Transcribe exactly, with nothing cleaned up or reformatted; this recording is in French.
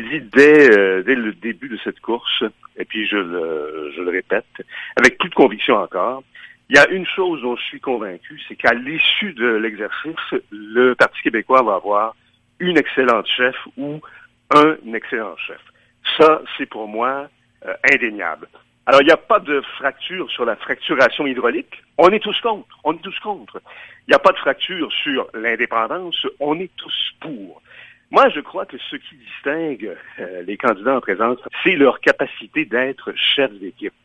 dit dès, euh, dès le début de cette course, et puis je le, je le répète, avec plus de conviction encore, il y a une chose dont je suis convaincu, c'est qu'à l'issue de l'exercice, le Parti québécois va avoir une excellente chef ou un excellent chef. Ça, c'est pour moi euh, indéniable. Alors, il n'y a pas de fracture sur la fracturation hydraulique. On est tous contre. On est tous contre. Il n'y a pas de fracture sur l'indépendance. On est tous pour. Moi, je crois que ce qui distingue euh, les candidats en présence, c'est leur capacité d'être chefs d'équipe.